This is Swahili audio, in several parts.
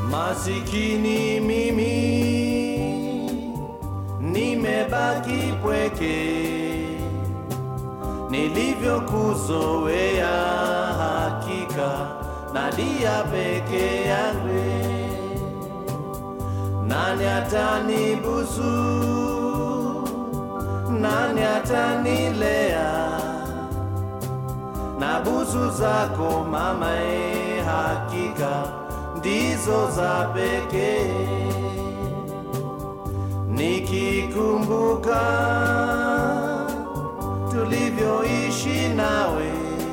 Masikini mimi nimebaki pweke, nilivyokuzoea hakika nalia peke yangu. Nani atanibusu, nani atanilea, na busu zako mama hakika ndizo za pekee. Nikikumbuka tulivyoishi nawe,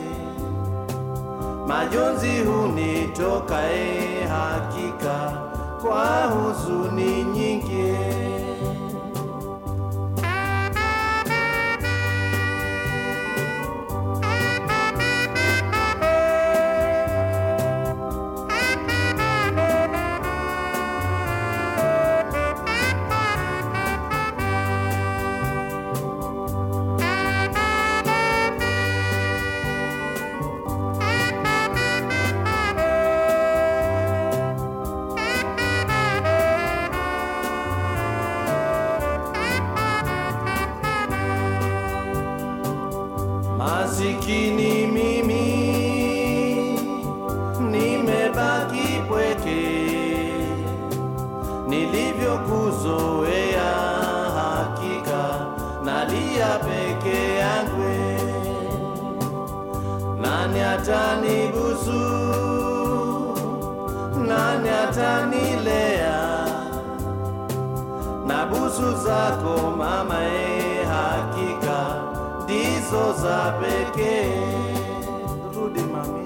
majonzi hunitoka hakika kwa huzuni nyingi. Masikini mimi nimebaki pweke, nilivyokuzoea hakika nalia peke yangu. Nani atanibusu, nani atanilea, na busu zako mama hakika ndizo za pekee. Rudi mami.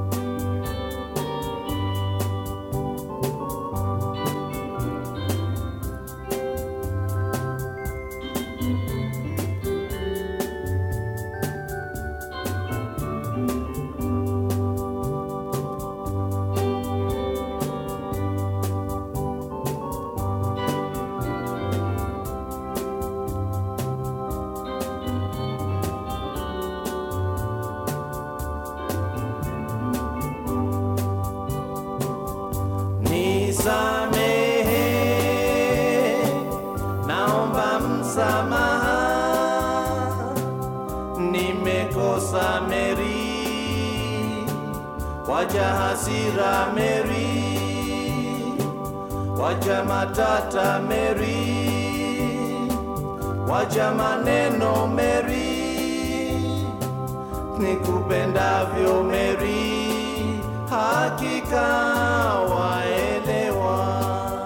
Nisamehe, naomba msamaha, nimekosa Mary, waja hasira Mary, waja matata Mary, waja maneno Mary, nikupendavyo Mary hakika waelewa.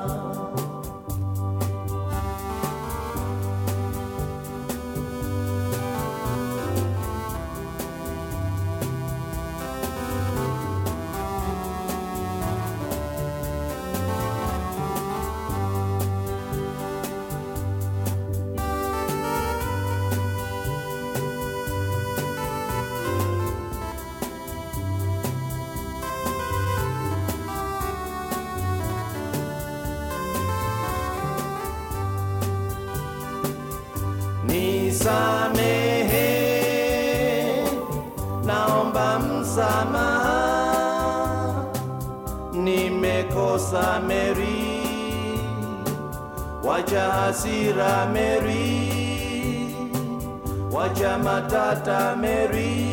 Nisamehe, naomba msamaha, nimekosa Mary, waja hasira Mary, waja matata Mary,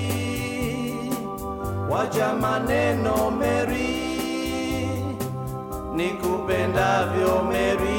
waja maneno Mary, nikupendavyo Mary